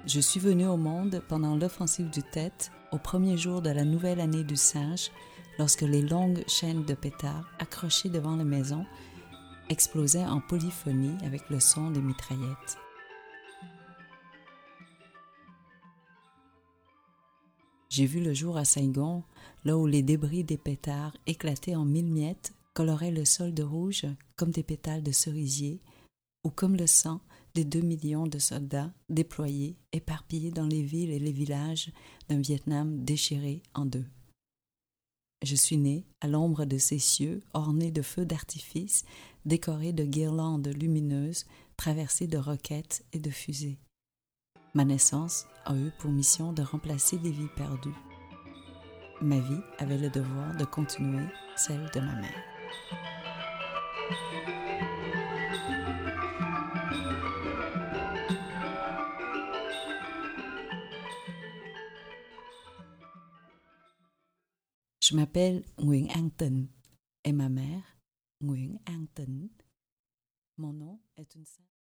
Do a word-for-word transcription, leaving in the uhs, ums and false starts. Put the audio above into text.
Je suis venue au monde pendant l'offensive du Tet, au premier jour de la nouvelle année du singe, lorsque les longues chaînes de pétards accrochées devant la maison explosaient en polyphonie avec le son des mitraillettes. J'ai vu le jour à Saigon, là où les débris des pétards éclatés en mille miettes coloraient le sol de rouge comme des pétales de cerisier ou comme le sang des deux millions de soldats déployés, éparpillés dans les villes et les villages d'un Vietnam déchiré en deux. Je suis née à l'ombre de ces cieux ornés de feux d'artifice, décorés de guirlandes lumineuses, traversés de roquettes et de fusées. Ma naissance a eu pour mission de remplacer des vies perdues. Ma vie avait le devoir de continuer celle de ma mère. Je m'appelle Nguyễn An Tịnh et ma mère, Nguyễn An Tĩnh. Mon nom est une